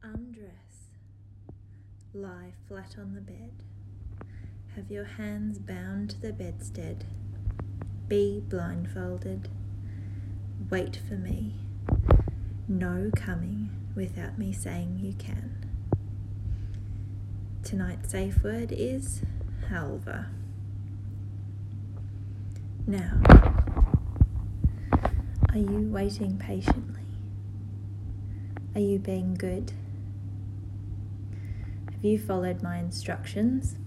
Undress. Lie flat on the bed. Have your hands bound to the bedstead. Be blindfolded. Wait for me. No coming without me saying you can. Tonight's safe word is halva. Now, are you waiting patiently? Are you being good? Have you followed my instructions?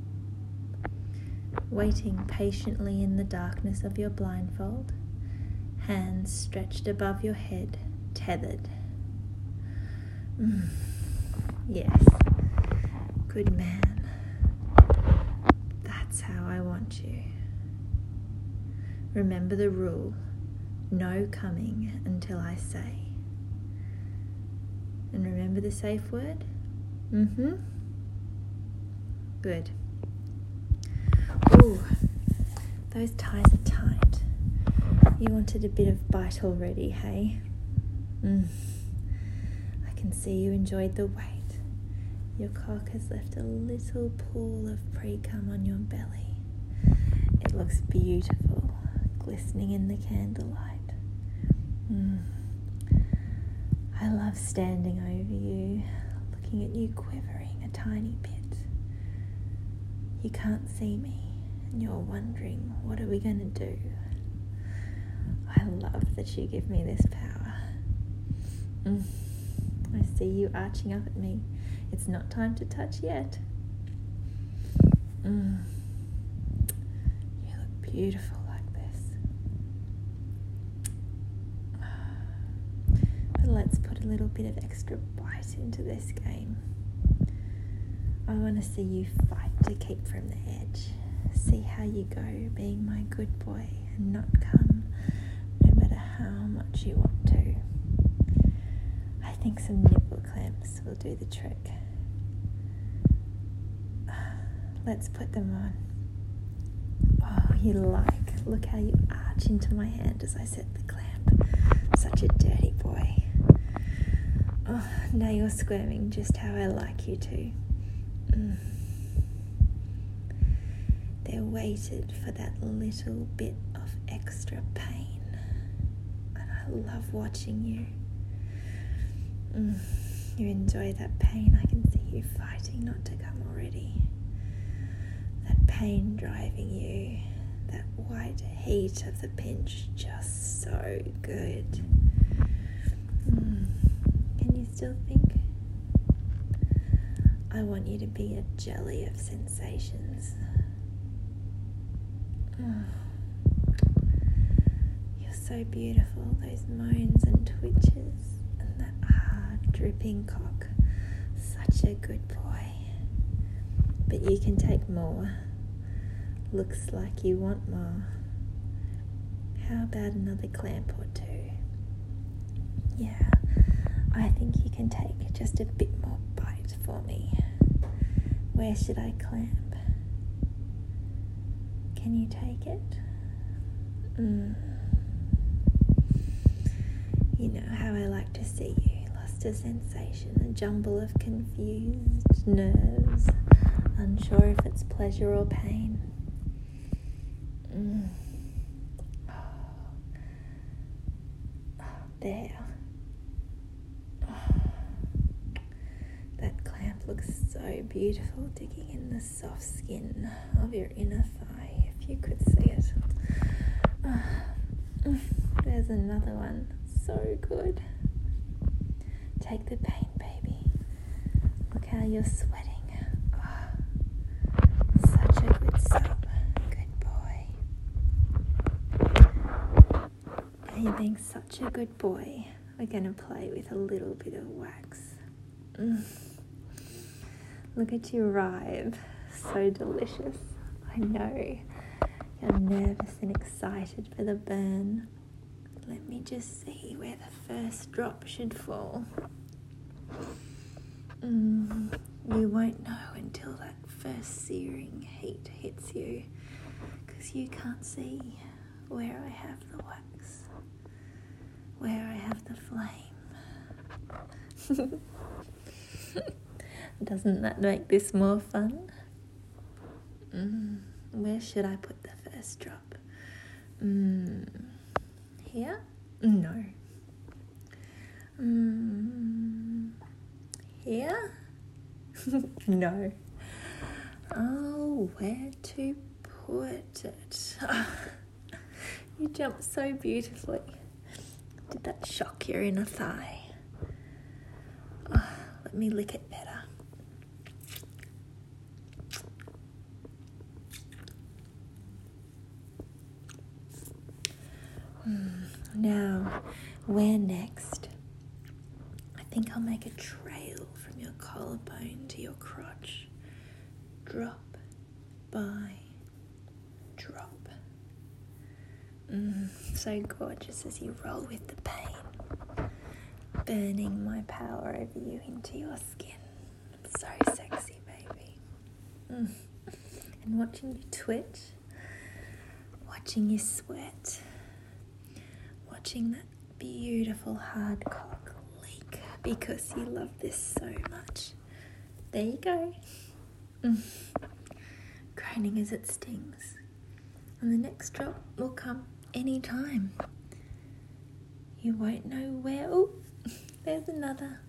Waiting patiently in the darkness of your blindfold, hands stretched above your head, tethered. Yes, good man. That's how I want you. Remember the rule, no coming until I say. And remember the safe word? Good. Ooh, those ties are tight. You wanted a bit of bite already, hey? I can see you enjoyed the wait. Your cock has left a little pool of pre-cum on your belly. It looks beautiful, glistening in the candlelight. I love standing over you, looking at you quivering a tiny bit. You can't see me, and you're wondering, what are we going to do? I love that you give me this power. I see you arching up at me. It's not time to touch yet. You look beautiful like this. But let's put a little bit of extra bite into this game. I want to see you fight to keep from the edge. See how you go being my good boy and not come no matter how much you want to. I think some nipple clamps will do the trick. Let's put them on. Oh, you like. Look how you arch into my hand as I set the clamp. Such a dirty boy. Oh, now you're squirming just how I like you to. They waited for that little bit of extra pain, and I love watching you. You enjoy that pain. I can see you fighting not to come already. That pain driving you, that white heat of the pinch, just so good. Can you still think? I want you to be a jelly of sensations. You're so beautiful, those moans and twitches, and that hard dripping cock. Such a good boy. But you can take more. Looks like you want more. How about another clamp or two? Yeah, I think you can take just a bit more bite for me. Where should I clamp? Can you take it? You know how I like to see you, lost to sensation, a jumble of confused nerves, unsure if it's pleasure or pain. There. That clamp looks so beautiful, digging in the soft skin of your inner thigh, if you could see it. There's another one. So good. Take the pain, baby. Look how you're sweating. Such a good sub. Good boy. Are you being such a good boy? We're going to play with a little bit of wax. Look at you writhe. So delicious. I know. You're nervous and excited for the burn. Let me just see where the first drop should fall. You won't know until that first searing heat hits you, because you can't see where I have the wax, where I have the flame. Doesn't that make this more fun? Where should I put the first drop? Here? No. Here? No. Oh, where to put it? You jumped so beautifully. Did that shock your inner thigh? Let me lick it better. Now, where next? I think I'll make a trail from your collarbone to your crotch. Drop by drop. So gorgeous as you roll with the pain, burning my power over you into your skin. So sexy, baby. And watching you twitch, watching you sweat, watching that beautiful hard cock leak because you love this so much. There you go. Groaning as it stings. And the next drop will come any time. You won't know where. Oh, there's another.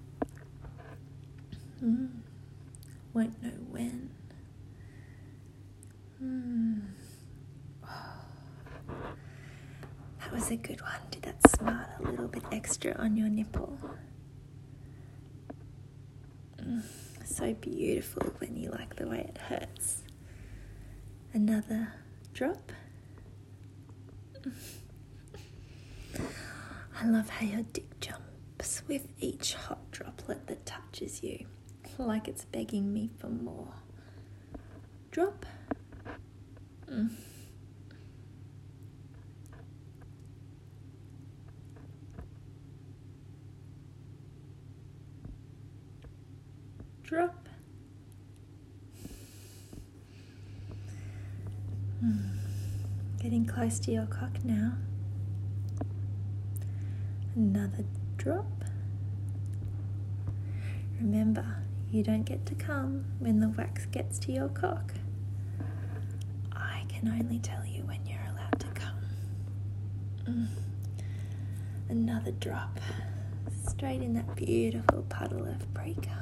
Won't know when. That was a good one. Did that smart a little bit extra on your nipple? So beautiful when you like the way it hurts. Another drop. I love how your dick jumps with each hot droplet that touches you, like it's begging me for more. Drop. Drop. Getting close to your cock now. Another drop. Remember, you don't get to come when the wax gets to your cock. I can only tell you when you're allowed to come. Another drop. Straight in that beautiful puddle of pre-cum.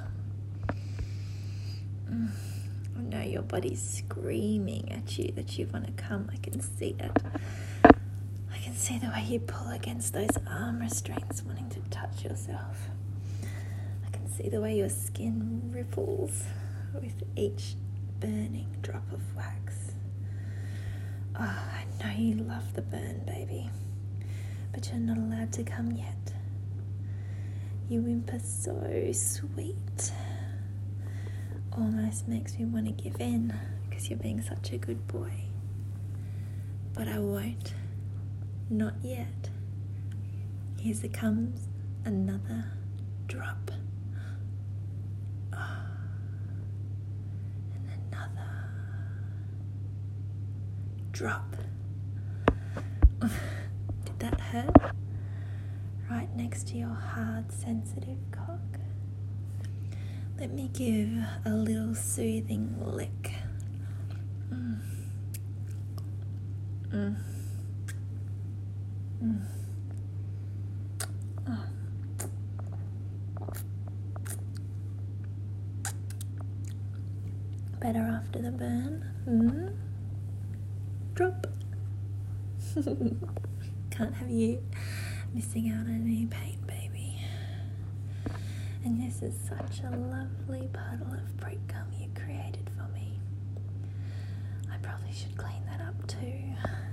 I know your body's screaming at you that you want to come. I can see it. I can see the way you pull against those arm restraints wanting to touch yourself. I can see the way your skin ripples with each burning drop of wax. Oh, I know you love the burn, baby, but you're not allowed to come yet. You whimper so sweet. Almost makes me want to give in because you're being such a good boy. But I won't. Not yet. Here comes another drop. And another drop. Did that hurt? Right next to your hard, sensitive cock. Let me give a little soothing lick. Oh. Better after the burn. Drop. Can't have you missing out on any pain, baby. And this is such a lovely puddle of pre-cum you created for me. I probably should clean that up too.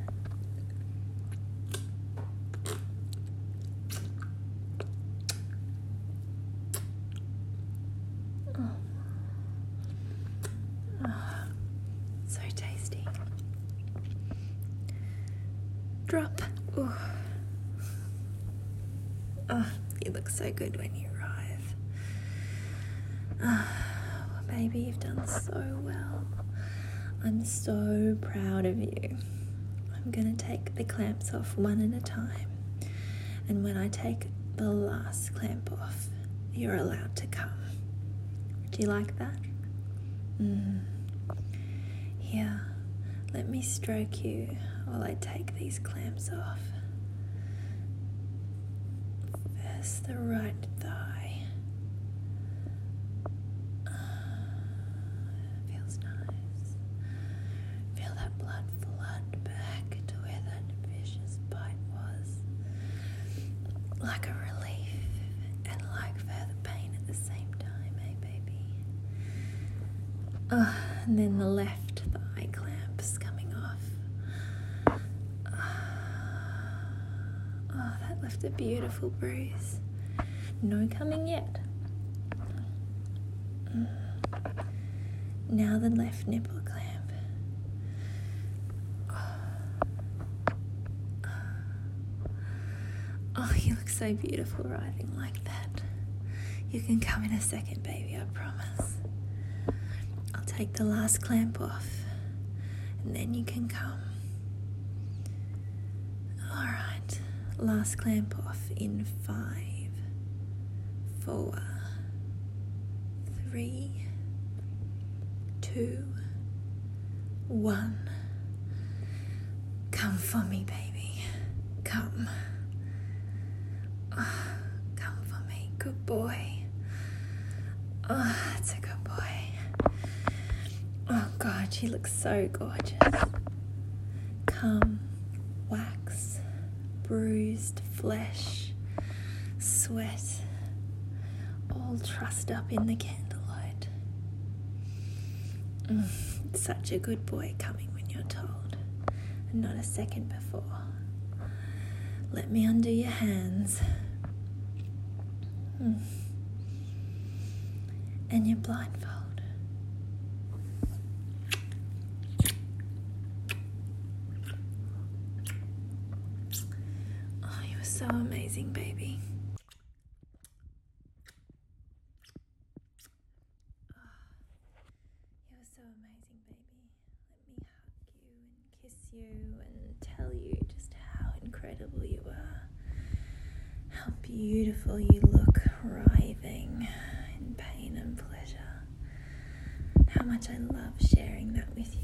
So tasty. Drop. Ooh. Oh, you look so good when you arrive. Baby, you've done so well. I'm so proud of you. I'm gonna take the clamps off one at a time. And when I take the last clamp off, you're allowed to come. Do you like that? Here, let me stroke you while I take these clamps off. First the right thigh. Feels nice. Feel that blood flood back to where that vicious bite was. Like a relief and like further pain at the same time, eh, baby? And then the left thigh clamps coming off. That left a beautiful bruise. No coming yet. Now the left nipple clamp. Oh, you look so beautiful writhing like that. You can come in a second, baby, I promise. I'll take the last clamp off, and then you can come. Alright, last clamp off in 5, 4, 3, 2, 1. Come for me, baby. Come. Come for me, good boy. That's a good boy. Oh God, you look so gorgeous. Come, wax, bruised flesh, sweat, all trussed up in the candlelight. It's such a good boy coming when you're told, and not a second before. Let me undo your hands. And your blindfold. Oh, you were so amazing, baby. You were so amazing, baby. Let me hug you and kiss you and tell you just how incredible you are. How beautiful you look, writhing in pain and pleasure. How much I love sharing that with